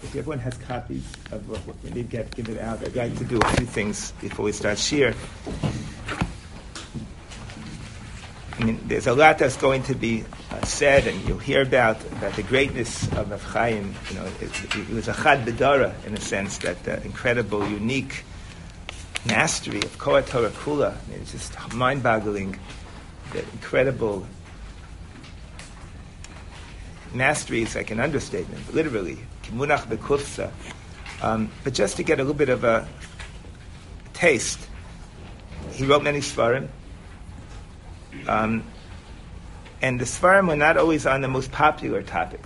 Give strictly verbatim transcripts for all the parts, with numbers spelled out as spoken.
If everyone has copies of what we need to get, give it out, I'd like to do a few things before we start shir. I mean, there's a lot that's going to be uh, said, and you'll hear about about the greatness of Rav Chaim. You know, it, it was a chad b'dara in a sense, that uh, incredible, unique mastery of Koha Torah Kula. I mean, it's just mind-boggling, the incredible mastery is like an understatement, literally. Kimunach bekufsa. Um, but just to get a little bit of a taste, he wrote many svarim. Um, and the svarim were not always on the most popular topics.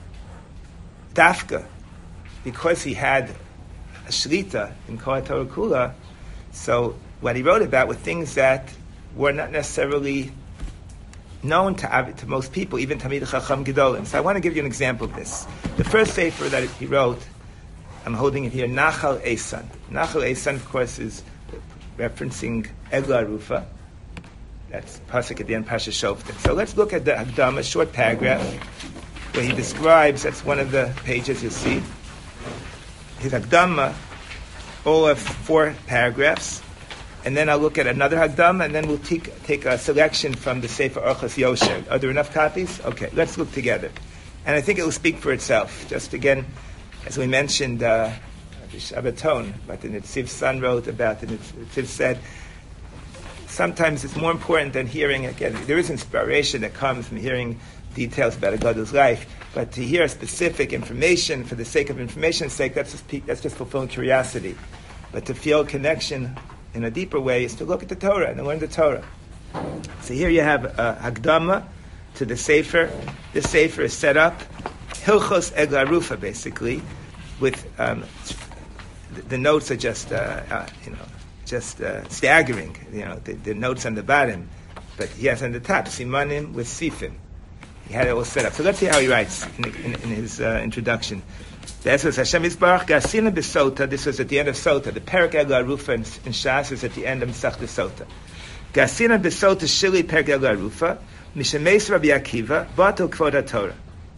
Dafka, because he had a shlita in Koha Torah Kula, so what he wrote about were things that were not necessarily known to, to most people, even Talmidei Chacham Gedolim. So I want to give you an example of this. The first sefer that he wrote, I'm holding it here, Nachal Eisan. Nachal Eisan, of course, is referencing Eglah Rufa. That's pasuk at the end, Pasha Shoftim. So let's look at the Hagdama, a short paragraph, where he describes, that's one of the pages you see, his Hagdama, all of four paragraphs, and then I'll look at another Hagdama, and then we'll take, take a selection from the Sefer Orchos Yosher. Are there enough copies? Okay, let's look together. And I think it will speak for itself. Just again, as we mentioned, uh, the Shabbaton, but the Nitziv's son wrote about, the Nitziv said, sometimes it's more important than hearing, again, there is inspiration that comes from hearing details about a Gadol's life, but to hear specific information for the sake of information's sake, that's just, that's just fulfilling curiosity. But to feel a connection in a deeper way is to look at the Torah and to learn the Torah. So here you have a Hagdama to the Sefer. This Sefer is set up, Hilchos Eglah Rufa, basically, with um, the, the notes are just, uh, uh, you know, just uh, staggering, you know, the, the notes on the bottom, but he has on the top, Simanim with Sifim. He had it all set up. So let's see how he writes in, in, in his uh, introduction. This was Hashem Yisbarach, Gasina B'Sota, this was at the end of Sota. The Perek Eglah Rufa in, in Shas is at the end of Masechta Sota. Gasina B'Sota Shili Perek Eglah Rufa, Mishemeis Rabbi Akiva, Batel Kvod HaTorah.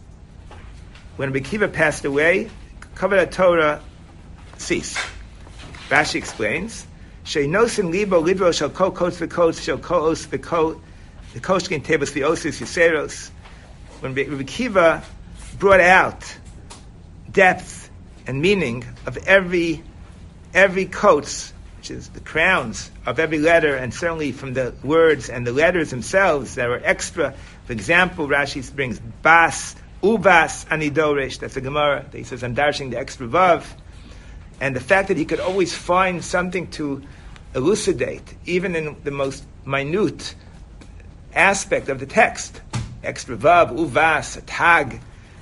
When Rabbi Akiva passed away, Kvod HaTorah ceased. Rashi explains, Sheinosin libo libro shall ko kots v'kots shall ko os v'ko v'koshkin tebos v'osis v'seros. When Rabbi Akiva brought out depth and meaning of every every coats, which is the crowns of every letter, and certainly from the words and the letters themselves that were extra. For example, Rashi brings bas, ubas, anidoresh. That's a Gemara. He says, I'm dashing the extra vav. And the fact that he could always find something to elucidate, even in the most minute aspect of the text. Extra vav, uvas, a tag.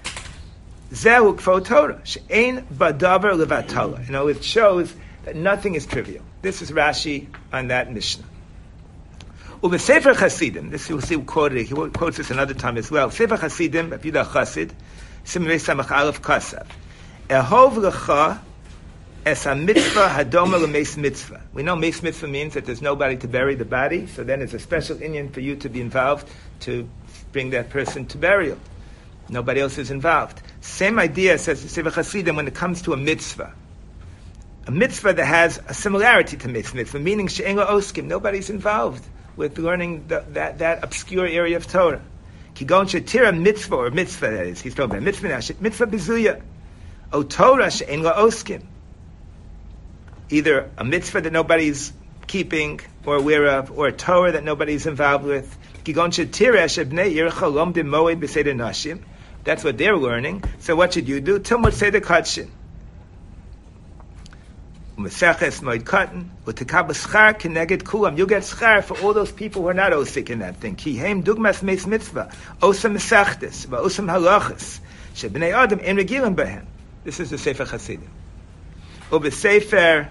Zehu k'vod Torah, she'ein badavar levatala. You know, it shows that nothing is trivial. This is Rashi on that Mishnah. Uve Sefer Chasidim, this you will see quoted, he quotes this another time as well. Sefer Chasidim, Avidah Chasid, Simrei Samach Aleph Kasav. Ehov lecha es ha-mitzvah hadoma l'meis mitzvah. We know meis mitzvah means that there's nobody to bury the body, so then it's a special inyan for you to be involved to bring that person to burial. Nobody else is involved. Same idea, says the Sefer Chasidim, when it comes to a mitzvah. A mitzvah that has a similarity to mitzvah, meaning she'en lo oskim, nobody's involved with learning the, that, that obscure area of Torah. Kigon shetira mitzvah, or mitzvah that is, he's talking about mitzvah now, mitzvah bizuya. O Torah she'en lo oskim. Either a mitzvah that nobody's keeping or aware of, or a Torah that nobody's involved with. Kigon shetira shebnei yircha lomdim moed b'seder nashim. That's what they're learning. So what should you do? Talmud Seder Katshin. U'meseches moed katan, u'tekabel schar keneged kulam. You'll get schar for all those people who are not osik in that thing. Ki heim dugmas meis mitzvah, osam mesachtes, va'osam halachas, shebnei adam en regilim behem. This is the Sefer Chasidim. U'besefer,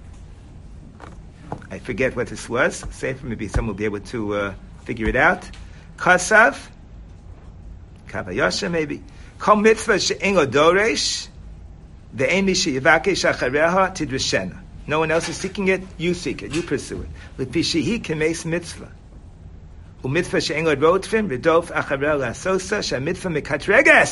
I forget what this was. Sefer, maybe someone will be able to uh, figure it out. Kasav, Kavayasha maybe. Kol mitzvah she'en lo doresh, ve'en mi she'yivakesh achareha tidrishena. No one else is seeking it, you seek it, you pursue it. L'pi shehi kemeis mitzvah. U'mitzvah she'en lo rotfim, v'dof achareha la'asosa, she'amitzvah mekatreges,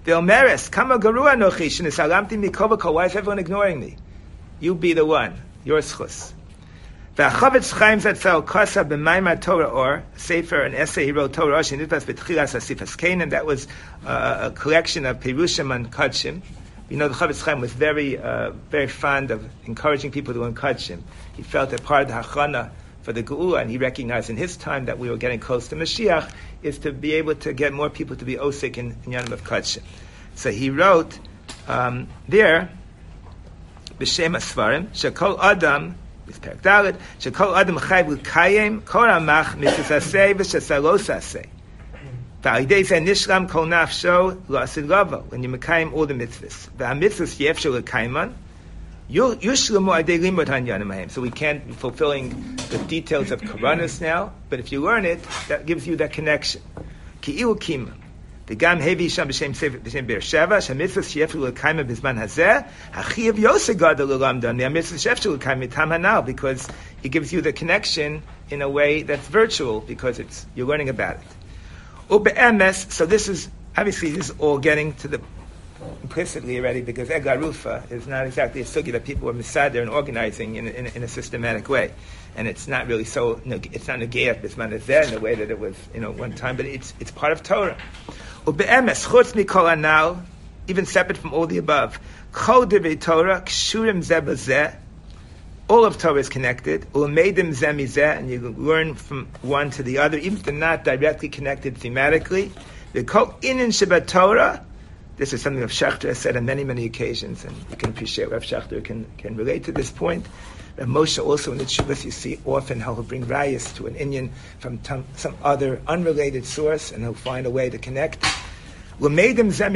Ve'omeres, kama garua nochi, shenisalamti mikova kol. Why is everyone ignoring me? You be the one. Your schus. Ve'achavetz Chaim Zatzal kasa b'maimar Torah or, sefer, an essay he wrote, Torah shenitpas b'tchilas asifas Canaan. That was uh, a collection of perushim on Kodshim. You know, the Chavetz Chaim was very, uh, very fond of encouraging people to learn Kodshim. He felt that part of the hachana for the Geula, and he recognized in his time that we were getting close to Mashiach, is to be able to get more people to be osik in, in Yanim of Kodshim. So he wrote um, there, B'Shem Asfarim, Shekol Adam, this Perek Dalet, Shekol Adam Chayv L'Kayim, Kol Ramach, Mitzvasei V'Shasalosasei. V'Alidei Zeh Nishlam Kol Nafsho L'Asid Lavo, when you Mekayim all the mitzvahs. V'Amitzvahs Yefsho L'Kayman, Yushlamu Adei Limud HaNyanim Haim. So we can't be fulfilling the details of Karanas now, but if you learn it, that gives you that connection. Ki'ilu Kima. וגם הביא שם בשם בשם באר שבע, שהמצווה שיפלו לקיימה בזמן הזה, החיוב יוסי גדול ללמדן, והמצווה שיפלו לקיימה מטעם הנ"ל, because it gives you the connection in a way that's virtual, because it's you're learning about it. ובאמס, so this is, obviously this is all getting to the implicitly already, because Egar Rufa is not exactly a sugi that people were misader and organizing in, in, in a systematic way. And it's not really so, it's not negayat bisman hazeh in the way that it was, you know, one time, but it's it's part of Torah. Ube'emes chutz mikol anal, even separate from all the above, chol divrei Torah kshurim zeh b'zeh, all of Torah is connected. U'meidim zeh mizeh, and you learn from one to the other, even if they're not directly connected thematically. The kol inin shebat Torah. This is something Rav Schachter has said on many, many occasions, and you can appreciate Rav Schachter can, can relate to this point. Rav Moshe also in the Tshuvos, you see often how he'll bring rayas to an Inyan from t- some other unrelated source, and he'll find a way to connect. Every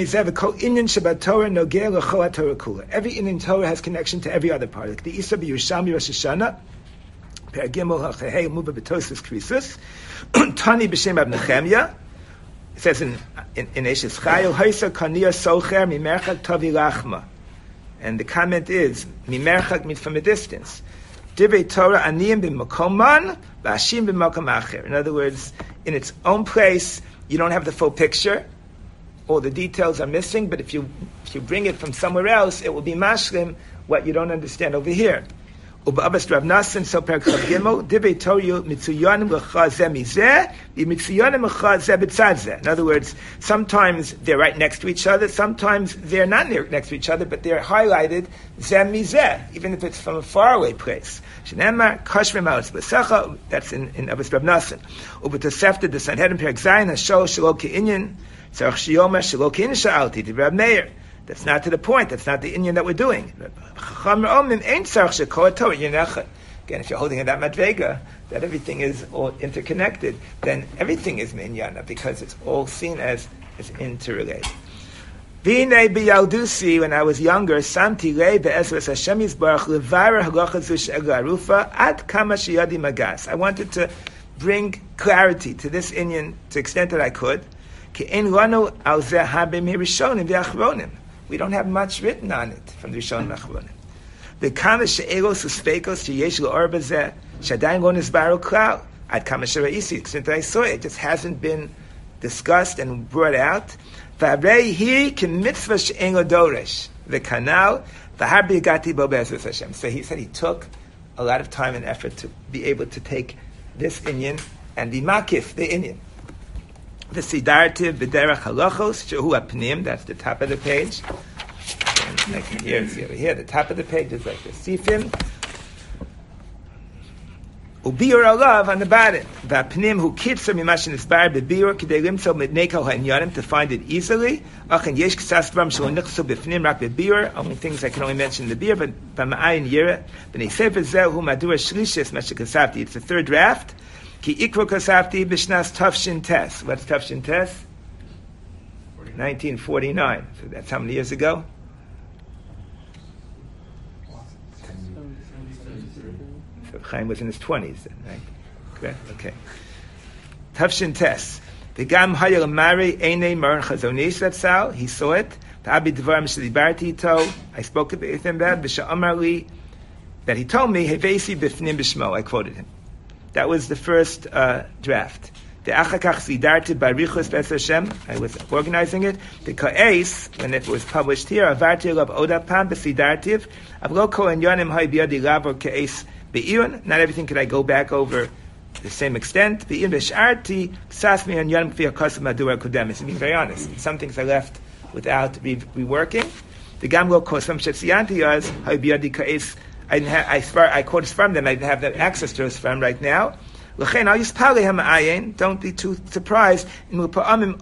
Inyan Torah has connection to every other part. Like the Isa b'Yerushalmi Rosh Hashanah, Per Gimel HaChehei Muba B'Tosus Krisus, Tani b'Shem Rab Nechemya. It says in in, in Eshes Chayil, Haisa Kaniya Socher Mimerchak Tavi Lachma. And the comment is, Mimerchak means from a distance. Divrei Torah Aniyim b'Makoman, V'Ashim b'Makom Acher. In other words, in its own place, you don't have the full picture. All the details are missing, but if you if you bring it from somewhere else, it will be mashlim what you don't understand over here. Uba'abas Rav Nassan, so Perek Chav Gimel, Divrei Torah mitzuyanim l'cha zeh mizeh, v'mitzuyanim l'cha zeh b'tzad zeh. In other words, sometimes they're right next to each other, sometimes they're not near, next to each other, but they're highlighted zeh mizeh, even if it's from a faraway place. Shenemar kashvim ha'aretz b'secha, that's in in Abbas Rav Nassan. Uba'tosefta the Sanhedrin Perek Zayin hashol shelo ke'inyan tzarich shiyomer shelo ke'inyan sha'alti Divrei Rav Meir. That's not to the point. That's not the Inyan that we're doing. Again, if you're holding in that madrega, that everything is all interconnected, then everything is minyana, because it's all seen as, as interrelated. When I was younger, Samti le be'ezras Hashem Yisbarach levarer halacha zu she'egar arufa ad kama sheyadi magas. I wanted to bring clarity to this Inyan to the extent that I could. Ki'en lanu al zeh habim hirishonim v'achronim. We don't have much written on it from the Rishonim Achronim. The kama she'elos u'speikos she'yesh l'or b'zeh she'adayin lo nisbaru klal ad kama she'ra'isi. Since I saw it, it just hasn't been discussed and brought out. V'arei hi k'mitzvah she'en lo doresh v'kanal v'harbi yagati bo be'ezras Hashem. So he said he took a lot of time and effort to be able to take this Inyan and be makif the Inyan. The Sidartiv B'derech Halachos Shehu Apnim. That's the top of the page. And like here, see over here. The top of the page is like the Sifim. Ubiur Alav on the bottom. V'Apnim Hu Kitzer Mimashin Isbar B'Biur K'dei Limtzo Mitnekal HaInyanim, to find it easily. Achen Yesh Ksas Dvam Shelo Nichsu B'Fnim Rak B'Biur. Only things I can only mention in the Biur, but B'Ma'ayin Yira B'nei Sefer Zeh Hu Madura Shlishis Meshekasavti. It's the third draft. Ki ikro kasafti b'shnas Tafshin Tes. What's Tafshin Tes? nineteen forty-nine. So that's how many years ago? So Chaim was in his twenties then, right? Correct? Okay. Tafshin Tes. The Gam Hayel Mari Einei Maran Chazonish, that's how he saw it. Ta'abi Dvar Mishadibarti Ito. I spoke with him about B'Sha'amar Li, that he told me, Hevesi B'Fnim B'Shmo. I quoted him. That was the first uh, draft. The achakach sidarti barichus b'es Hashem. I was organizing it. The ka'es, when it was published here, avarti lav odapam b'sidartiv. Avlo kohen yonim hay biyadi lav or ka'es be'iyun. Not everything could I go back over the same extent. Be'iyun b'sharti sasmi on yonim k'fi ha'kosam adura kudemis. Being very honest, some things I left without re- reworking. The gamlo kosam shetzianti yaz hay biyadi ka'es. I didn't have, I, swear, I quoted from them. I didn't have access to this from right now. Don't be too surprised. I'll,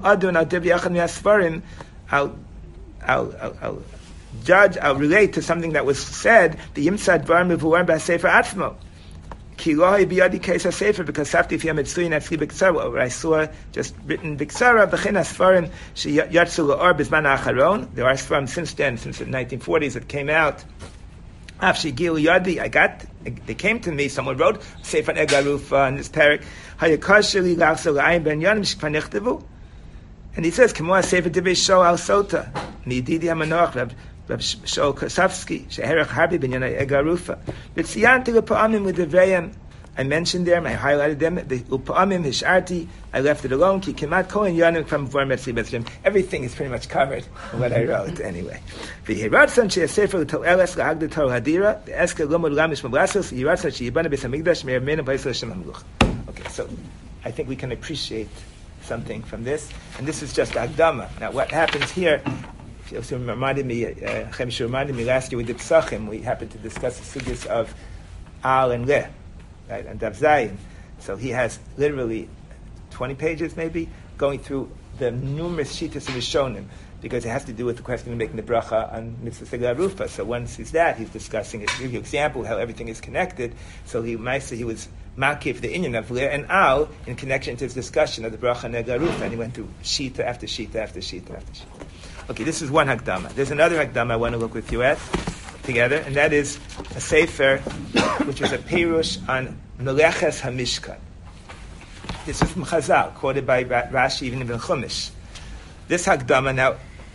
I'll, I'll, I'll judge, I'll relate to something that was said. The Yimsad Bar Mivuar Basefer Atzmo. Kilohi Biyadi Kesa Sefer, because Safti Fiam Etsuin Atzli Biksara, where I saw just written Biksara, Bechin Asfarim, She Yatsu La'or Bizman Acharon. There are Sfarim since then, since the nineteen forties, it came out. After Gil Yadi, I got, they came to me, someone wrote, Sefer Egarufa in this parak, Hayakashali Lachsel Ayin Ben Yonim Shkvanechtevu. And he says, Kamo Sefer Divrei Shol Al Sota, Mididi HaManoch, Rab Shol Kosavsky, Sheherach Harbi Ben Yonai Egarufa. But Siyanti L'Pa'amim with Divrayim, I mentioned them, I highlighted them, the L'Pa'amim Hisharti, I left it alone, Ki Kemat Kohen Yonim from Vor Metzli Betzrim. Everything is pretty much covered in what I wrote anyway. V'hiratsan she'asefer l'tol eles la'agda tor hadira, v'eske lomod lamish mablasos, v'hiratsan she'yibana b'samigdash me'ermena b'yis l'shem hamluch. Okay, so I think we can appreciate something from this, and this is just Agdama. Now what happens here, if you also reminded me, uh, Chemish reminded me last year we did Psachim, we happened to discuss the sugyas of Al and Le, right, and Dav Zayin. So he has literally twenty pages maybe, going through the numerous shitas of Rishonim, because it has to do with the question of making the bracha on mitzvah segla rufa. So once he's that, he's discussing it. To give you an example how everything is connected. So he might say he was makif the inyan of le and al in connection to his discussion of the bracha negla rufa, and he went through shita after shita after shita after shita. Okay, this is one hakdama. There's another hakdama I want to look with you at together, and that is a sefer which is a perush on Meleches HaMishkan. This is from Chazal, quoted by Rashi, even in Chumash. This Hakdama, now,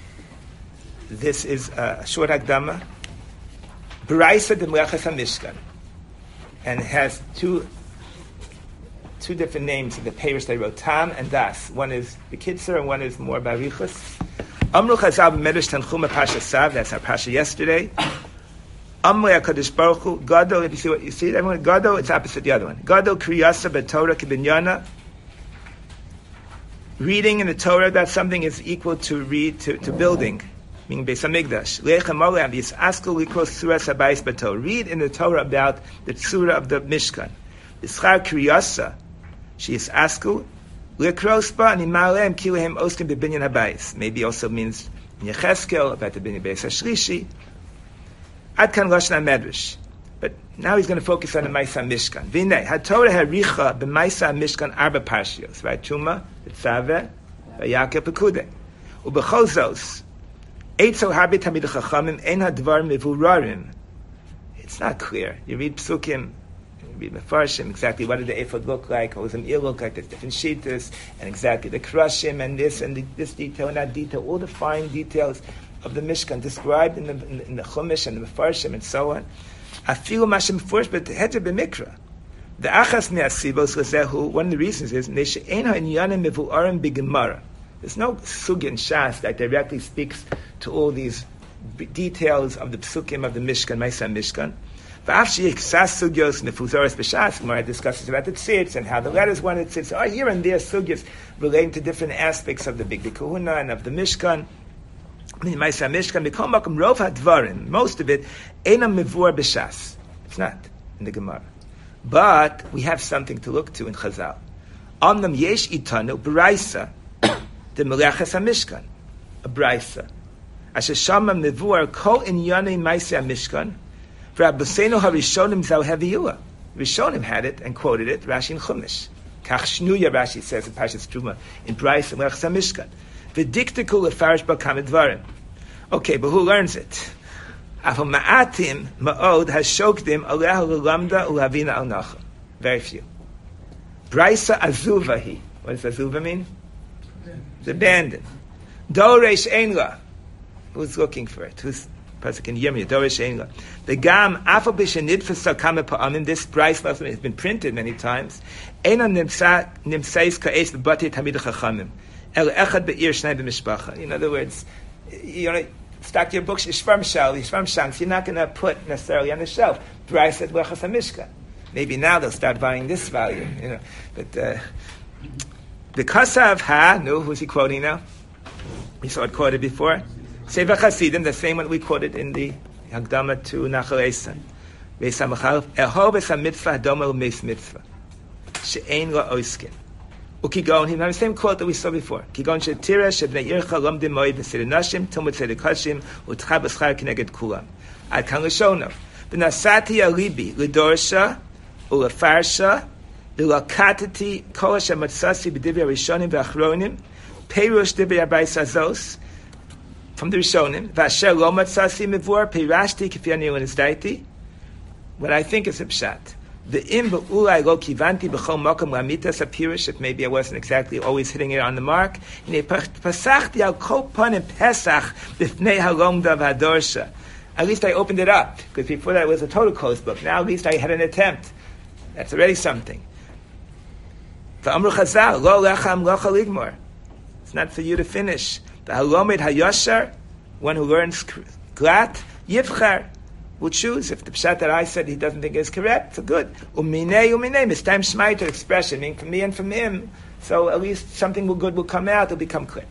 this is a short Hakdama. B'raisa de Meleches HaMishkan. And it has two two different names in the Peirush they wrote, Tam and Das. One is B'Kitzur and one is more Barichus. Amru Chazal b'Medrash Tanchuma Pasha Sav, that's our Pasha yesterday. Amru HaKadosh Baruch Hu, Gado, if you see what you see, everyone, Gado, it's opposite the other one. Gado Kriyasa B'Torah Kibinyana. Reading in the Torah, that something is equal to read to, to building, meaning Beis Hamikdash. Read in the Torah about the Tzura of the Mishkan. Ischar Kriyasa, she is asku. Maybe also means in Yecheskel about the Binyan Beis Hashlishi. Adkan Lashon Medrash. But now he's going to focus on the Maisa Mishkan. Vinay, HaTorah haricha b'Maisa Mishkan arba parshios, right? Truma, Tzaveh, Vayakel, Pekude. Ubechol zos, eitzo harbi tamid chachamim, ein hadvar mevurarim. It's not clear. You read Psukim, you read Mefarshim, exactly what did the ephod look like, what does an ear look like, there's different shitas, and exactly the krushim, and this, and the, this detail, and that detail, all the fine details of the Mishkan described in the, in the, in the Chumash and the Mefarshim and so on. Afilu mashem first, but heter b'mikra. The achas me'asibos lezehu. One of the reasons is ne'she'en ha'inyanim mevu'arim b'gemara. There's no sugya in Shas that directly speaks to all these b- details of the psukim of the Mishkan, Maisa Mishkan. V'af she'yiksas sugyos nefuzoros b'Shas. Gemara discusses about the tzitz and how the letters wanted tzitz. Are here and there sugyos relating to different aspects of the Big Kahuna and of the Mishkan. Most of it, Eina Mivur B'Shas. It's not in the Gemara. But we have something to look to in Chazal. Omnam Yesh Itanu B'Raisa the Meleches HaMishkan. A Braisa. Asher Shama Mivur Kol Inyanei Maisa Mishkan V'Rabbeinu HaRishonim Zal Heviua. Rishonim had it and quoted it, Rashi in Chumash. Kach Shnuya, Rashi says in Parshas Truma, in Braisa Meleches HaMishkan. V'diktiku lefarish b'kam dvarim. Okay, but who learns it? Afal ma'atim ma'od hashokdim aleha l'lamda u'havina al nacha. Very few. Braisa azuvahi. What does azuva mean? It's abandoned. Do reish ein la. Who's looking for it? Who's pasuk in Yirmiyah, Dorish Ein. The gam afal b'shenidfasa kama pa'amim. This Bryce lesson has been printed many times. Eina nimsa nimseis ka'es b'batei tamid chachamim. El echad be'ir shnei b'mishpacha. In other words, you know, stack your books, your shvarm shelf, your shvarm shanks. You're not going to put necessarily on the shelf. Bryce said Lechas HaMishkan. Maybe now they'll start buying this volume, you know. But uh, because of ha, no, who's he quoting now? We saw it quoted before. Sefer Chasidim, the same one we quoted in the Hagdama to Nachal Eisan. Beis HaMachal, Ehov es ha-mitzvah hadomel meis mitzvah. She'ein lo oiskin. Ukigon, he had the same quote that we saw before. Kigon she'tira she'bnei ircha lomdim moed v'seder nashim tumut tzedek hashim utcha b'schar k'neged kulam. Ad kan l'shono. V'nasati alibi l'dorsha u'lefarsha v'lakatati kol asher matzasi b'divrei Rishonim v'achronim Perush divrei Abayis Azos from the Rishonim v'asher lo matzasi mivor peirashti k'fi ani u'nisdaiti. What I think is a pshat. The im b'ulai lo kivanti b'chol mokum lamitas apirish. If maybe I wasn't exactly always hitting it on the mark. Pasachti al kol panim pesach b'fnei halomda v'hadorsha. At least I opened it up, because before that it was a total closed book. Now at least I had an attempt. That's already something. V'amru Chazal, lo lecham lo chaligmor. It's not for you to finish. The halomid hayashar, one who learns glat, yivchar, will choose. If the pshat that I said he doesn't think is correct, so good. Uminei, uminei, mistam shmaiter expression, meaning from me and from him. So at least something will good will come out, it'll become clear.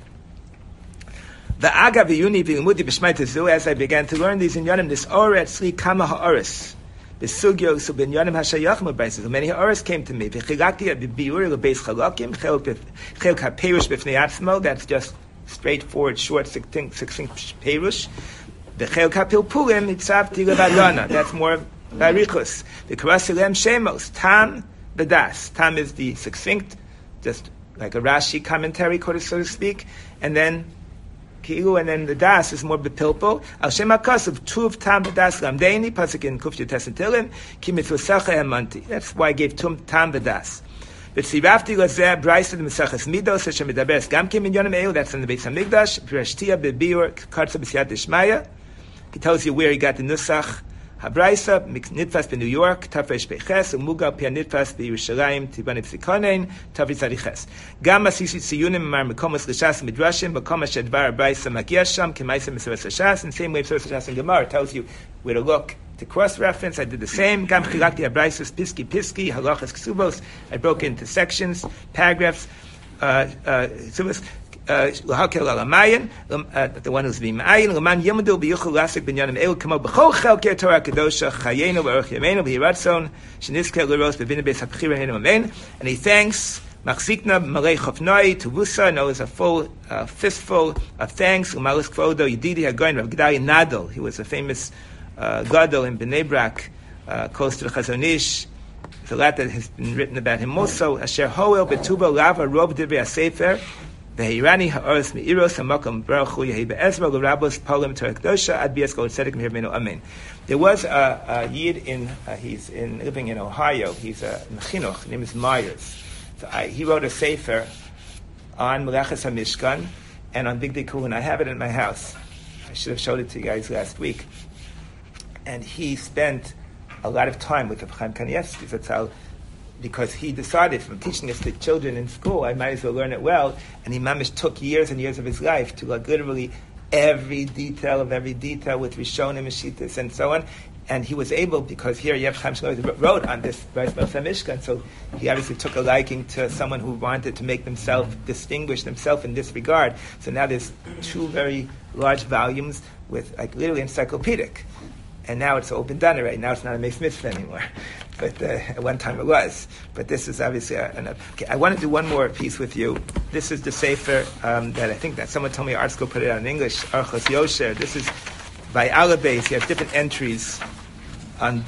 The aga v'yuni v'limudi b'shmaiter zu, as I began to learn these in Yonim, this oret sli kama ha'oris. Besugyo so ben Yonim hashayachim b'aisis. Many ha'oris came to me. V'chilakti b'biur l'beis chalakim, chel ka'perush b'fnei atzmo, that's just straightforward, short, succinct perush. The chel kapil purim itzavti levadona. That's more barichus. The karasilem shemos tam bedas. Tam is the succinct, just like a Rashi commentary, so to speak, and then kilu, and then the das is more bepilpo. Al shem hakasav tuv tam bedas lamdeini pasuk in kufya tesentilim ki mitzusacha emanti. That's why I gave tum tam bedas. But sirafti lazeh brayse the mesachas midos hashem medaberes gam kim in yonim elu. That's in the Beis Hamikdash. Pirashtia bebiur kartza b'siyat deshmaya. He tells you where he got the Nusach. Habraisa, Nitfas be New York, Tafresh Beches, Umuga Pia Nitfas be Yerushalayim, Tibanit Zikonen, Tafri Tzadiches. Gam Asisi Tziyunim Mar Mekomos L'Shas Midrashim, Bekomas Shedvar Abraisa Magiasham, Kemaisa Meseres L'Shas, and same way Meseres L'Shas in Gemara tells you where to look to cross-reference. I did the same. Gam Chilakti Abraisas, Piski Piski, Halachas Ksubos. I broke into sections, paragraphs, uh, uh, Ksubos. Lahakel alamayin, the one who's being ma'ayin, laman yemadu b'yuchul lasik b'nyanim elu kamo b'chol chelkei Torah kedosha chayenu v'orach yameinu v'yiratzon shenisker l'ros b'vina beis ha'bchira henu amen. And he thanks machzikna malei chofnoi tuvusa, knows a full uh, fistful of thanks. Umalus kvodo yedidi hagoyin Rav Gedalia Nadel. He was a famous uh, gadol in Bnei Brak, uh, close to the Chazon Ish. There's a lot that has been written about him also. Asher hoel betuba lava rob divrei hasefer. V'heirani ha'oros me'iros ha'makom baruch hu yehi be'ezra l'rabos polim Torah kedosha ad bias kol tzedek me'ir menu amen. There was a, a yid in uh, he's in living in Ohio. He's a mechinuch. His name is Myers. So I, he wrote a sefer on Melechas HaMishkan and on Big Dikuh. I have it in my house. I should have showed it to you guys last week. And he spent a lot of time with the Chaim Kanievsky. That's how. Because he decided from teaching us to children in school, I might as well learn it well. And he mamish took years and years of his life to like literally every detail of every detail with Rishonim, Mishitas, and so on. And he was able, because here Yev Chaim Shlomo wrote on this Bryce Mishkan, so he obviously took a liking to someone who wanted to make themselves distinguish themselves in this regard. So now there's two very large volumes with like literally encyclopedic. And now it's open done already. Now it's not a Meis Mitzvah anymore. But uh, at one time it was. But this is obviously a, an... Okay, I want to do one more piece with you. This is the Sefer um, that I think that someone told me Art School put it out in English, Orchos Yosher. This is by Alabase. You have different entries on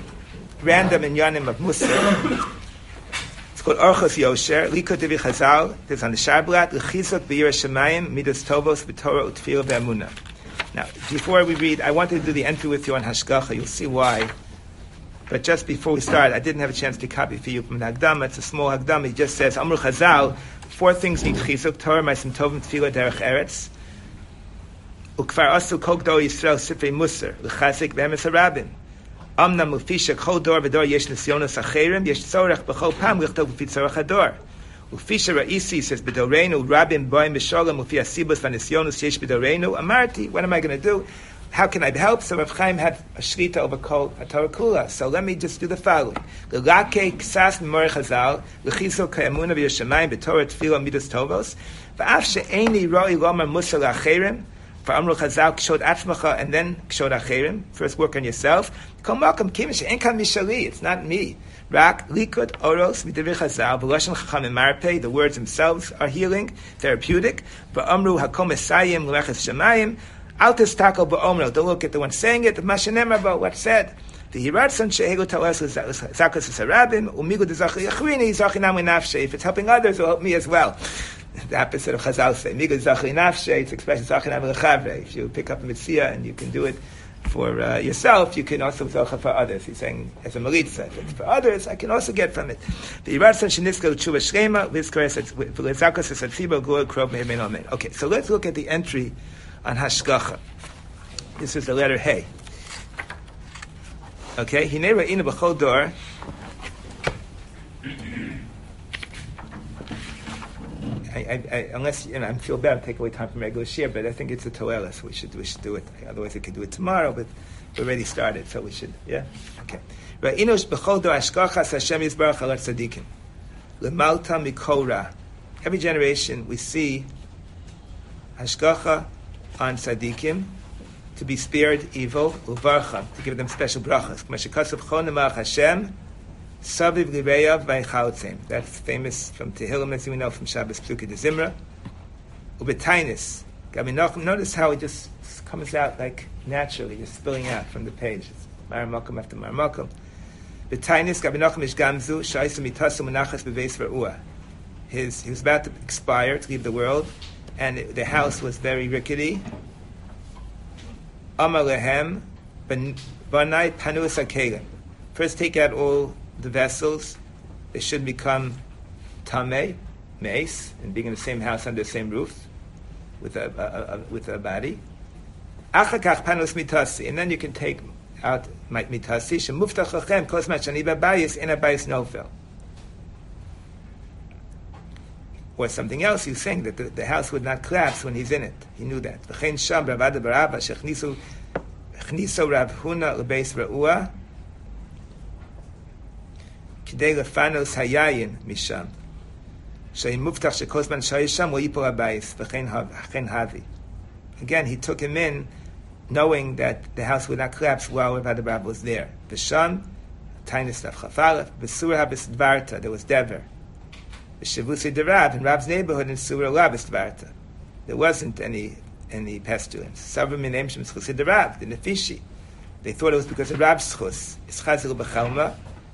random inyanim of Musar. It's called Orchos Yosher. Liko Divi Chazal. This is on the Sharblat. L'chizot b'yira shemayim, midas tovos b'torah utfil ve'amunah. Now, before we read, I wanted to do the entry with you on Hashgacha. You'll see why. But just before we start, I didn't have a chance to copy for you from an Hagdama. It's a small Hagdama. He just says, Amru Chazal, four things need chizuk, Torah, Ma'asim Tovim, Tefillah, Derech Eretz. Ukfar asu kol gdor Yisrael sifrei musar l'chazik b'emes harabim. Amna mufisha kol dor v'dor yesh nisyonos acherim yesh tzorech b'chol pam lichtov b'fi tzorech hador. Ufisha Ra'isi says, B'doreinu, Rabim, Boim, B'sholem, Ufi Asibus, Vanisyonos, Yesh B'doreinu, Amarti, what am I going to do? How can I help? So Rav Chaim had a shlita over Kol HaTorah Kula. So let me just do the following. L'lake ksas m'morech hazal, l'chizo k'yamuna v'yoshamayim, b'torah tefillah midas tovos, v'af she'eni ro'i lomar musar l'acheirim, v'amru chazal k'shod atzmacha, and then k'shod acherim, first work on yourself. Kol malkam kim she'en kan mishali, it's not me. Rak, Likud, Oros, Midivir Chazal, V'loshen Chachamim Marpei, the words themselves are healing, therapeutic. V'amru Hakom Esayim, L'leches Shemayim, Altis Tako B'omro, don't look at the one saying it, Mashanemar Bo, what's said. The Hiratson Shehegu Talas Zakas Sarabim, Umigu Dezachi Yachrini, Zachinam Nafshe, if it's helping others, it'll help me as well. The opposite of Chazal say, Migu Zachi Nafshe, it's expression Zachinam Lechavre. If you pick up a mitzvah and you can do it for uh, yourself, you can also zocha for others. He's saying, as a melitza, if it's for others, I can also get from it. Okay, so let's look at the entry on Hashgacha. This is the letter Hey. Okay, Hinei ra'inu b'chol dor. I, I, I, unless you know, I feel bad, take away time from regular share, but I think it's a toelah, so we should we should do it. Otherwise, we could do it tomorrow, but we already started, so we should. Yeah, okay. Ra'inu b'chol dor hashgachas Hashem yisbarach al tzadikim l'malta mikora. Every generation we see hashgacha on tzadikim to be spared evil, uvarcha, to give them special brachas. K'mashikasav chonamach Hashem. Saviv Lireyav Vaychaltzim. That's famous from Tehillim, as we know from Shabbos Psuki de Zimra. Ubetainis. Gaminachim. Notice how it just comes out like naturally, just spilling out from the page. It's Maramakum after Maramakum. Betainis Gaminachim Ish Gamzu Shaisu Mitasu Menachas Beveis Ra'ua. His he was about to expire, to leave the world, and it, the house was very rickety. Amar Lehem Banai Panus Akelim. First, take out all the vessels. They should become tamei, meis, and being in the same house under the same roof with a, a, a with a body. Achakach panos mitasi, and then you can take out mitasi. Shemuftach lachem kos machani babayis in abayis nofel. Or something else. He's saying that the, the house would not collapse when he's in it. He knew that. V'chein sham Ravada baraba shechnisu chniso Rav Huna lebeis ra'ua. Kidei lefanos hayayin misham. Sheim muftach shekosman shayisham wo yipol abayis v'chein havi. Again, he took him in, knowing that the house would not collapse while Rav Adabarab was there. V'sham, tainis naf chafalef, v'sura habisdvarta, there was dever. V'shivusi derav, in Rab's neighborhood in Surah Labisdvarta, there wasn't any any pestilence. Savim in Emshim Schusi derav, the Nefishi. They thought it was because of Rab's schus. Ischazil b'chalma.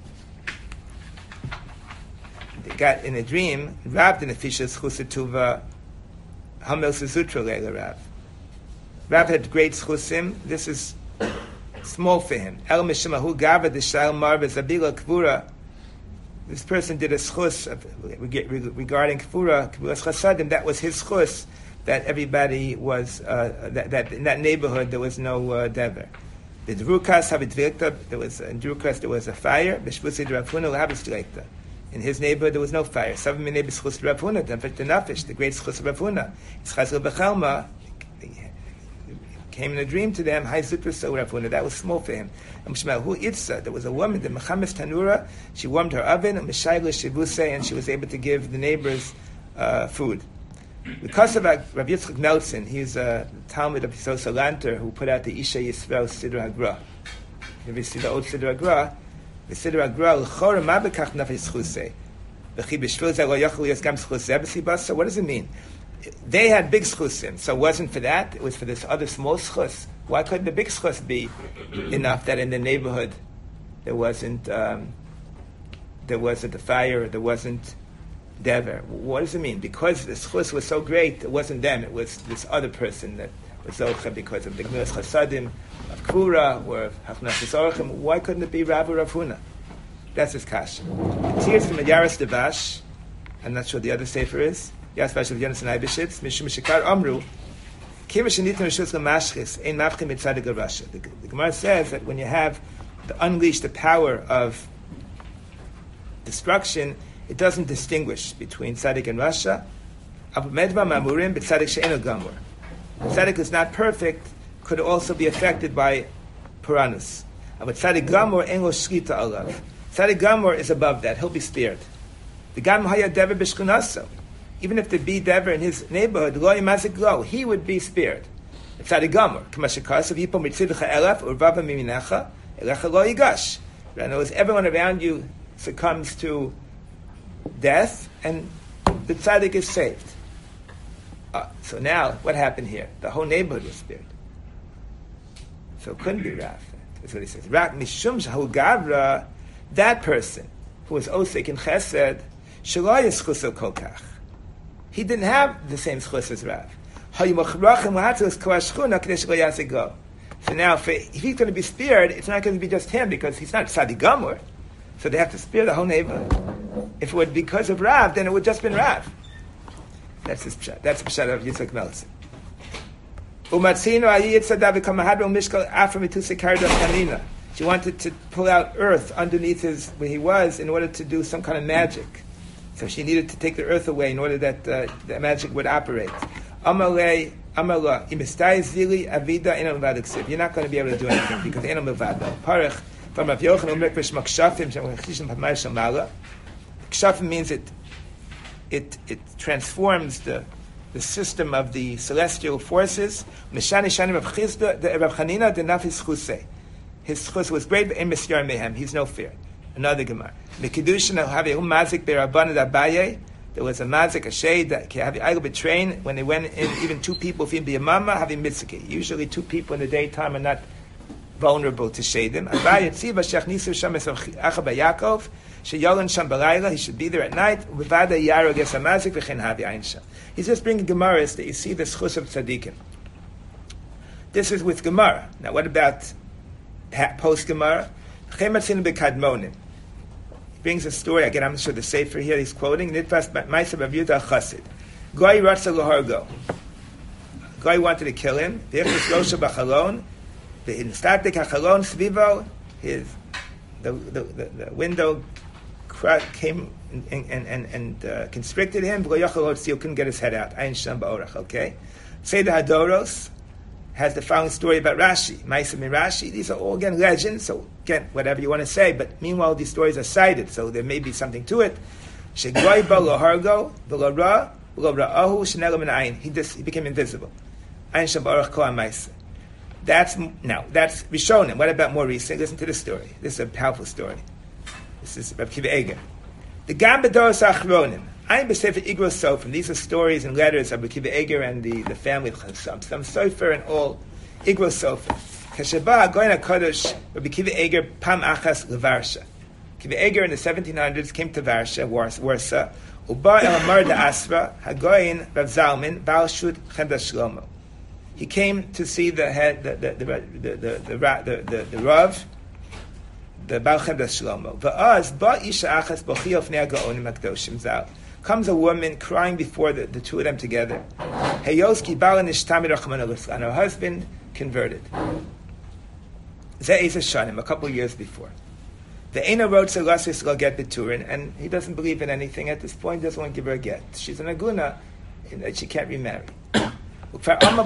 They got in a dream, Rab the Nefisha Schusi tuva hamel suzutra leila Rab. Rab had great schusim. This is small for him. El mishimahu gava d'shal marva zabila kvura. This person did a schus regarding kvura, kvuras chasadim. That was his schus. That everybody was uh, that, that in that neighborhood there was no uh, dever. The drukas havidvilta. There was in drukas there was a fire. B'shvusi d'Ravuna l'habisvilta. In his neighborhood there was no fire. Savim minei b'schus d'Ravuna. The nafish, the great schus of Ravuna. Ischazil b'chalma. Came in a dream to them, Hai Zutra So Ravuna. That was small for him. And Mishmahu Itza, there was a woman, the Mechames Tanura, she warmed her oven, and Mishayla Shivuse, and she was able to give the neighbors uh, food. Because of Rav Yitzchak Meltzin, he's a Talmud of Yisos Salanter who put out the Isha Yisrael Siddur Hagra. If you see the old Siddur Hagra, the Siddur Hagra, L'chora ma bekach nafis chuse. V'chi b'shvil zeh lo yochel yos gam schuse b'sibasa. What does it mean? They had big schusim, so it wasn't for that. It was for this other small schus. Why couldn't the big schus be enough that in the neighborhood there wasn't um, there wasn't a fire, there wasn't dever? What does it mean? Because the schus was so great, it wasn't them. It was this other person that was zocha because of the gmilas chasadim of Kura or of hafnachas orachim. Why couldn't it be Rabbi Rav Huna? That's his kasha. It's here from the Yaras Devash. I'm not sure what the other sefer is. Yes, Vashav Yonas and Ibishitz, Mishum Shikar Amru, The, the Gemara says that when you have to unleash the power of destruction, it doesn't distinguish between tzaddik and rasha. Tzaddik is not perfect, could also be affected by Puranus. But tzaddik gamor en lo shkita alav. Tzaddik gamor is above that; he'll be spared. The gam haya dever b'shkunaso. Even if there be dever in his neighborhood, lo yimazik lo, he would be spared. Tzaddik gamor, k'mashikasa v'yipol mitzidcha elef urvava miminecha elecha lo yigash. In other words, everyone around you succumbs to death, and the tzaddik is saved. Uh, so now, what happened here? The whole neighborhood was spared. So it couldn't be Rav. That's what he says. Rak mishum shahu gavra, that person who was osik in chesed, shelo yischuso kolkach. He didn't have the same schus as Rav. So now, if, if he's going to be spared, it's not going to be just him because he's not tzaddik gamor. So they have to spare the whole neighborhood. If it would be because of Rav, then it would just been Rav. That's his pshat. That's the pshat of Yitzchak Meltzer. She wanted to pull out earth underneath his where he was in order to do some kind of magic. So she needed to take the earth away in order that uh, the magic would operate. Amalei, Amala, Imistai Zili Avida Enam Vadaksiv. You're not going to be able to do anything because Enam Vada. Parach from Rav Yochanan Umrek Vishmak Shafim Shem Chishim Pamay Shamala. Shafim means it it it transforms the the system of the celestial forces. Mishani Shanim of Chizda, the Rav Chanina, the Nafis Chusei. His chus was great, but in Misyar Mehem, he's no fear. Another Gemara. Mikidushin al Havi Um Mazik Berabban Abaye. There was a mazik, a shade that have I betrain when they went in. Even two people, if you be a mama, having mitzvah. Usually, two people in the daytime are not vulnerable to shadim. Abaye tziva shachnisu shames achaba Yaakov. Sheyolan sham balayla. He should be there at night. Uvada yaro ges amazik v'chen havi ainsha. He's just bringing Gemaras that you see the schus of tzaddikim. This is with Gemara. Now, what about post Gemara? Chematzin bekadmonim. Brings a story, again, I'm not sure the Sefer here he's quoting, Nitpas Ma'aser Rav Yehuda Chassid. Goy ratza lahargo. Goy wanted to kill him. V'yechus Rosha b'chalon. V'instatik ha'chalon svivo. His, the, the, the, the window came and, and, and, and uh, constricted him. V'lo yochel hotzi, couldn't get his head out. Ayin sham ba'orach, okay? Seder Hadoros has the following story about Rashi. Ma'aser min Rashi. These are all, again, legends, so again, whatever you want to say, but meanwhile these stories are cited, so there may be something to it. He just he became invisible. That's now that's Rishonim. What about more recent? Listen to the story. This is a powerful story. This is Rav Kiva Eger. The Gam B'Doros Achronim. I'm B'Sefer Igros Sofrim. These are stories and letters of Rav Kiva Eger and the, the family of Chasam. Some Sofer and all Igros Sofrim. Kasheba going to Kodesh, Rabbi Kiva Eger Pam Achas Levarsha. Kiva Eger in the seventeen hundreds came to Varsha, Warsaw. Uba El Amar da Asra Hagoyin Rav Zalman Baal Shut Chemda Shlomo. He came to see the head, the the the the the the, the, the, the Rav, the Baal Chemda Shlomo. Va'az Ba Isha Achas Bochi Ofnei Gaonim Hakdoshim Zal. Comes a woman crying before the, the two of them together. Heyoski Baal Nishtamid Rachman and her husband converted. Ze'ez Shanim, a couple of years before. The Eina wrote Selasis will get Beturin, and he doesn't believe in anything at this point, doesn't want to give her a get. She's an aguna, that she can't remarry. He said, I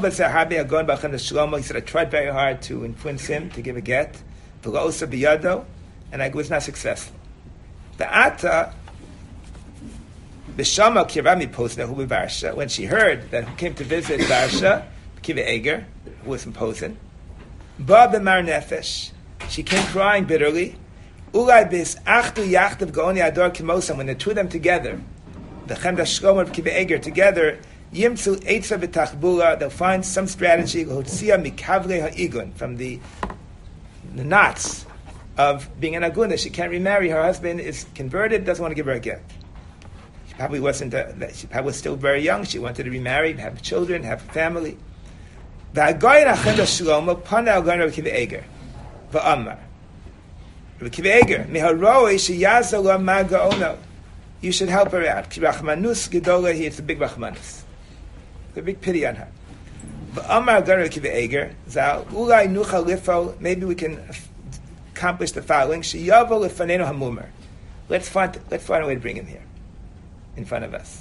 tried very hard to influence him to give a get, and I was not successful. The Ata, B'Shama Kirami Posna, who was Varsha, when she heard that who came to visit Varsha, Kiva Eger, who was from Posen, Ba b'mar nefesh. She came crying bitterly. Ulai bis achtu yachtav gaoni ador kimosam. When the two of them together, the Chemda Shlomo of Kiva Eger together, yimtzu eitza v'tachbula. They'll find some strategy l'hotzia mikavle ha'igun, from the the knots of being an aguna. She can't remarry. Her husband is converted. Doesn't want to give her a get. She probably wasn't. A, she probably was still very young. She wanted to remarry, have children, have a family. V'agoyin Chemda Shlomo pana al Gaon Rav Kiva Eger v'amar Rav Kiva Eger miharoi sheyazal lo ma gaono. You should help her out. Rachmanus gedola. He it's a big rachmanus, a big pity on her. Maybe we can accomplish the following. Let's find, let's find a way to bring him here, in front of us.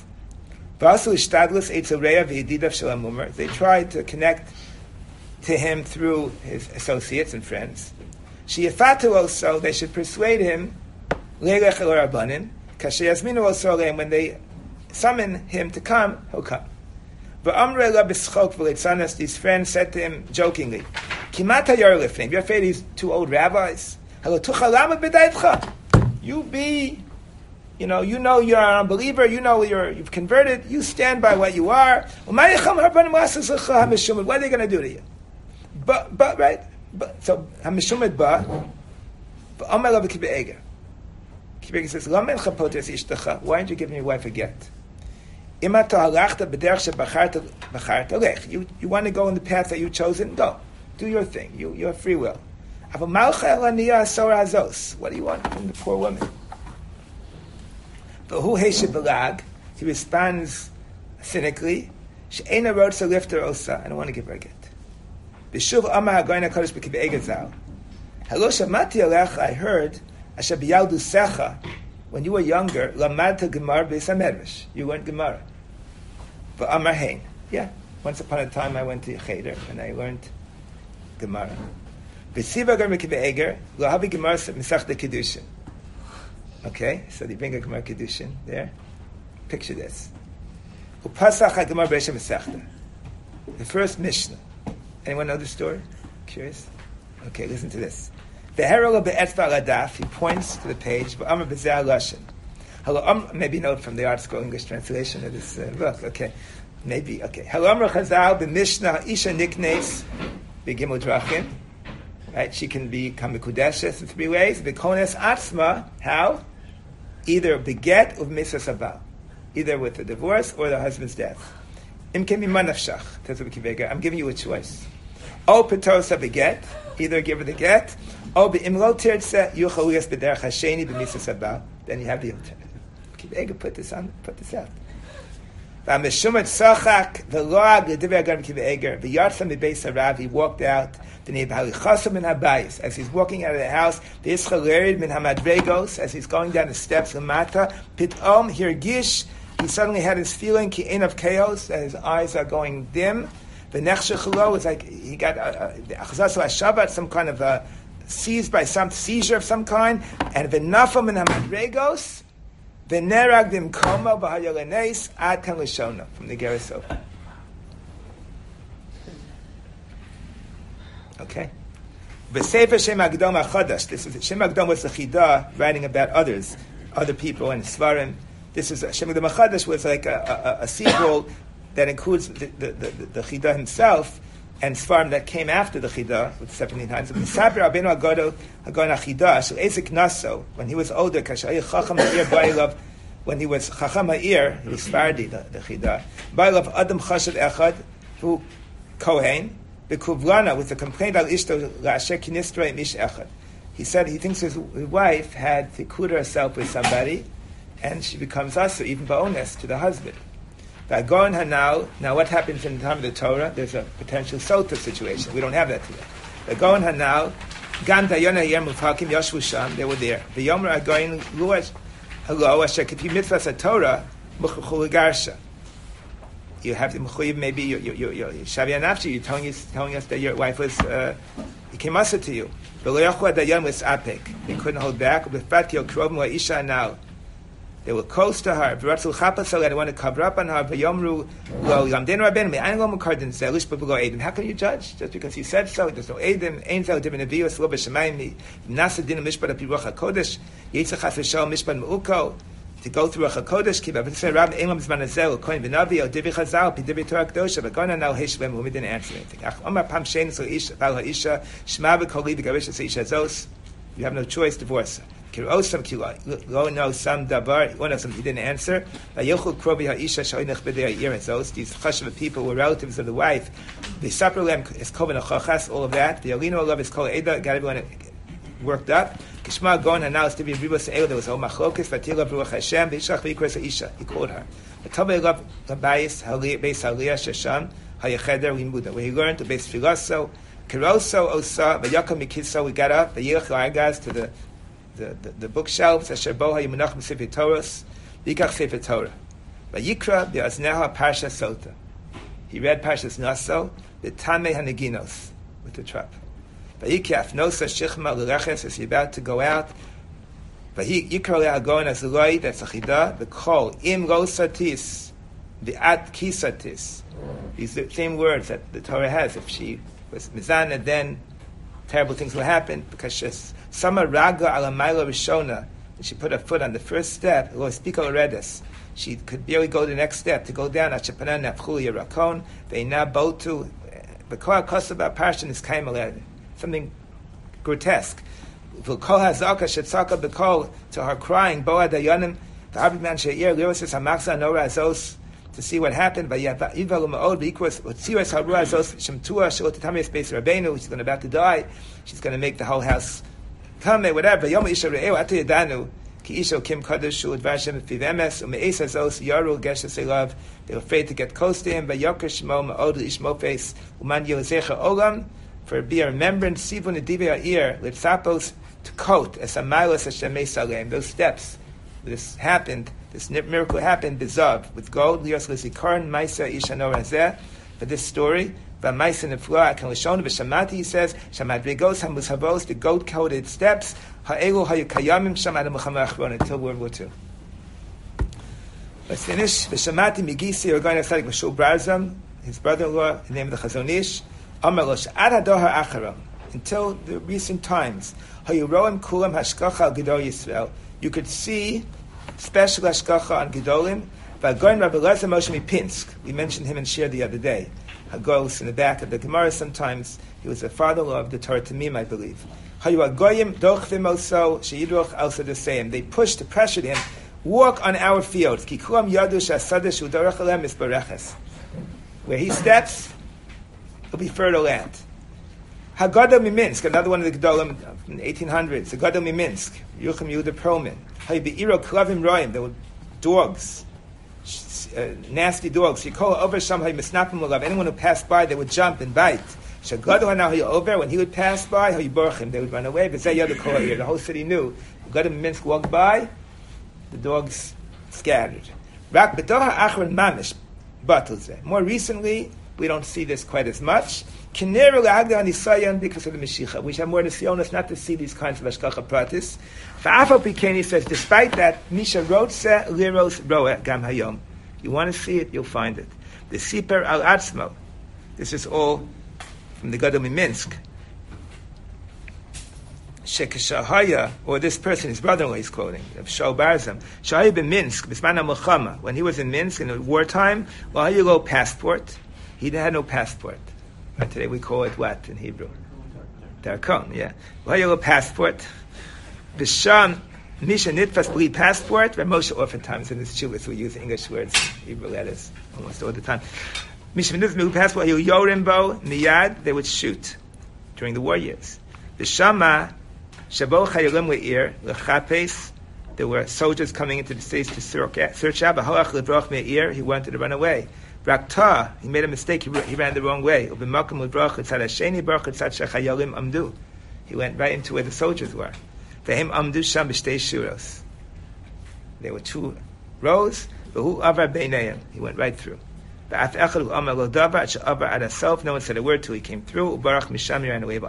They tried to connect to him through his associates and friends. Also, they should persuade him when they summon him to come, he'll come. These friends said to him jokingly, you're afraid he's two old rabbis? You be, you know, you know you're an unbeliever, you know you're, you've converted, you stand by what you are. What are they going to do to you? But, but, right? But, so, Hamishumad ba, but Amar Rabbi Kibbeh Eger. Kibbeh Eger says, why aren't you giving your wife a get? You, you want to go in the path that you've chosen? Go. Do your thing. You, you have free will. What do you want from the poor woman? He responds cynically, I don't want to give her a get. I heard when you were younger, you learned Gemara. But Amar Hein, yeah. Once upon a time, I went to Cheder and I learned Gemara. Okay, so they bring a Gemara Kedushin there. Picture this. The first Mishnah. Anyone know the story? Curious? Okay, listen to this. The herald be'etzva ladaf, he points to the page, but Amar b'zeh lashon. Hello, um, maybe note from the ArtScroll English translation of this uh, book. Okay, maybe. Okay. Hello, Amar Chazal b'mishnah isha niknes b'gimel drachim. Right, she can become mikudeshes in three ways. B'kones atzma, how? Either beget or misas abal, either with the divorce or the husband's death. Im ken mimanafshach. I'm giving you a choice. O petosa beget, either give her the get, or beimlo tirtze yuchalias b'derech hasheni b'misas abal. Then you have the alternative. Kibbeh put this on, put this out. V'amishumat tzachak v'loag l'divrei Agam Kibbeh v'yartza mibeis harav. He walked out. As he's walking out of the house, as he's going down the steps, pitom hirgish, he suddenly had his feeling ki ein of chaos, that his eyes are going dim. The nechshechlo is like he got achzasu hashabat, some kind of a seized by some seizure of some kind, and v'nafam min hamadregos, v'nerag dimkomo b'hayalenes ad kan lishona, from the Gerisov. Okay. B'sefer Shem Agdom HaChadash. This is Shem Agdom was the Chidah writing about others, other people and Svarim. This is Shem Agdom HaChadash was like a, a, a sequel that includes the, the, the, the Chidah himself and Svarim that came after the Chidah with seventeen times. B'saper Rabbeinu Agodo Hagon HaChidah. So Ezek Naso, when he was older, Kashayir Chacham Ha'ir Ba'ilav, when he was Chacham Ha'ir, he was Sfardi, the, the Chidah. Ba'ilav Adam Chashav Echad, who Kohen. The Kuvrana with the complaint al ishto la'asher kinistra mish echad. He said he thinks his, his wife had tikkut herself with somebody, and she becomes also even ba'ones to the husband. V'agon hanal. Now, what happens in the time of the Torah? There's a potential sota situation. We don't have that today. V'agon hanal. Gam dayona yem ufhakim yoshvu sham. They were there. V'yomer agoin luash halo asher kipi mitzvahs Torah muchachul garsha. You have to maybe you you you you Shavia Nafshi. You're telling us telling us that your wife was uh, he came also to you. They couldn't hold back. They were close to her. They want to cover up on her. How can you judge just because he said so? There's no edim. Ein zel dimin nevius lo b'shamayim. Nasa din mishpat api ruach hakodesh. Yitzchak chas v'shal mishpat meuko. To go through a Chakodesh, keep up. Rab Elam Zmanazel, Kohen Benavi, or Divi Chazal, Divi Torah Kedosha, but Gona now Heshlem, who didn't answer anything. Ach Omar Pam Shein so Ish, Val Haisha, Shma B'Koli B'Garisha Seisha Zos. You have no choice, divorce her. Kirosam Kila, Lo no Sam Dabar, one of them he didn't answer. Vayochul Krobi Haisha Shoinach B'Dei Yir Zos. These Chashav people were relatives of the wife. The Saprolem is Koven Achachas, all of that. The Yolino love is called Eda. Got everyone worked up. Kishma Gon Hanal to be Ribos Eil. There was O Machlokas. Vatila V'Ruach Hashem. V'Yishlach V'Yikros Aisha. He called her. V'Tobei Love Labayis Haliyah Beis Haliyah Shesham hayacheder limuda, where he learned to base filoso, keroso osa, vayakam mikiso. We got up, vayilch la'agas to the the, the, the bookshelves. Asher bo hayimunach Sefer Torahs, vikach Sefer Torah, vayikra be'azneha parsha sota. He read Parshas Naso, the Tamei Haneginos, with the trap. Vayikaf nosa shichma l'reches, as he's about to go out. Vayikra le'agon as loy, that's a chida. The kol im lo satis, the at kisatis. These are the same words that the Torah has. If she was mizana, then terrible things will happen, because she's sama raga ala maila rishona, and she put her foot on the first step, lo spika l'redes. She could barely go to the next step, to go down. Achapanan nafchul yerakon, ve'ina botu. The kol ha'kosav parshan is kaim, something grotesque. V'kol hazaka shetzaka b'kol, to her crying, boa dayanim, v'habit man she'ir, lirosis ha'maksa nora azos, to see what happened. V'yivalu ma'od v'ikros, v'tziras haru azos, shemtua she'ot titamis beis rabbeinu, she's going to about to die. She's going to make the whole house come, whatever. Yom isha re'eu atu yadanu, ki isha kim kadushu udvarshem fivemes, u'me'es azos yaru geshes elav, they're afraid to get close to him. V'yokar shmo ma'od l'ishmofes, u'man yozecha olam, for be a remembrance, sivun edive ha'ir, litzapos, to coat, as a milas Hashem mesalem, those steps. This happened, this miracle happened, bizav, with gold, lios l'zikaron, maisa ishano razeh, for this story, v'maisa nefloa, akan l'shon, v'shamati, he says, shamadrigos hamushavos, the gold-coated steps, ha'elu ha'yukayamim, shamad ha'muchamah achron, until World War Two. Let's finish. V'shamati migisi, we're going to study Meshul Barzam, his brother-in-law, in the name of the Chazon Ish, Amar lo she'ad hadohar acharam, until the recent times, hayuroim kulam hashkacha al Gedol Yisrael, you could see special hashkacha on Gedolim. V'agoyin Rabbi Elazar Moshe Mipinsk, we mentioned him in Shir the other day. Hagos in the back of the Gemara sometimes. He was the father-in-law of the Torah Tamim, I believe. Hayu agoyim dochvim oso she'yidroch also the same. They pushed, pressured him. Walk on our fields. Ki kulam yadu she'asadeh she'udarach alem misbareches. Where he steps, it'll be fertile land. Haggadah Miminsk, another one of the Gedolim from the eighteen hundreds. Haggadah Miminsk, Yuchim Yehuda Perlman. Haybeiro Klavim Roim, there were dogs, uh, nasty dogs. Yikola over Sham Haymisnapim Olav. Anyone who passed by, they would jump and bite. Shaggadah now over, when he would pass by, Hayborchim, they would run away. But the whole city knew. Haggadah Miminsk walked by, the dogs scattered. Rak B'doha Achron Mamish, Batlze. More recently, we don't see this quite as much. Because of the Mashiach. We have more nisyonos not to see these kinds of hashkacha pratis. Fa'afal pikein, he says, despite that, Misha rotze liros roeh gam hayom. You want to see it, you'll find it. The Siper al Atzmo. This is all from the Gadol Miminsk. Shekashahaya, or this person, his brother-in-law, he's quoting, of Shol Barzam. Shahaya ben Minsk, Bismana Mulchama. When he was in Minsk in the wartime, well, you go passport. He had no passport. But today we call it what in Hebrew? Darkon, yeah. Well, you go passport. Bisham Misha Nitfas Bli passport. Rabbi Moshe oftentimes in his chuvas we use English words, Hebrew letters, almost all the time. Misha Nitfas Bli passport. You Yorimbo Miyad. They would shoot during the war years. Bishama Shabo Chayalim Le'ir Lechapes. There were soldiers coming into the cities to search out. B'halach Levrach Me'ir. He wanted to run away. Rakta, he made a mistake, he, he ran the wrong way. He went right into where the soldiers were. They were two rows, he went right through. No one said a word till he came through. He ran away.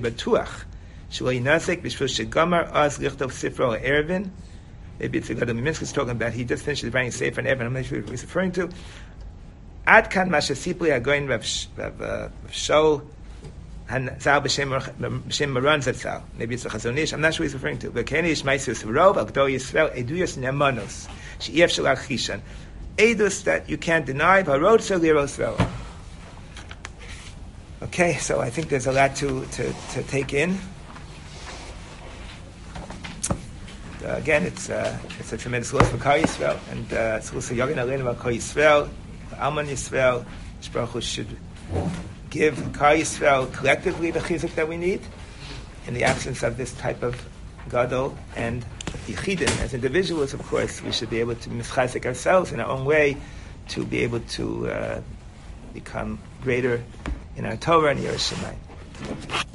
Maybe it's the Gadol Miminsk is talking about, he just finished writing Sefer and Evan, I'm not sure what he's referring to. Ad kan mashasipli agoin Rav Shol Zal b'shem Maran Zatzal. Maybe it's a Chazon Ish. I'm not sure what he's referring to. V'keni ish ma'asos rov al Gedol Yisrael eduyos nemanos she'ef shel achishan. Edus that you can't deny. V'harod shel liros ro. Okay, so I think there's a lot to to, to take in. Uh, again, it's uh, it's a tremendous loss for Kol Yisrael, and uh, it's also Yogan Aleinu about Kol Yisrael. Alman Yisrael, Baruch Hu should give Kol Yisrael collectively the chizuk that we need in the absence of this type of gadol, and yichidim as individuals. Of course, we should be able to mischazik ourselves in our own way to be able to uh, become greater in our Torah and Yerushalayim.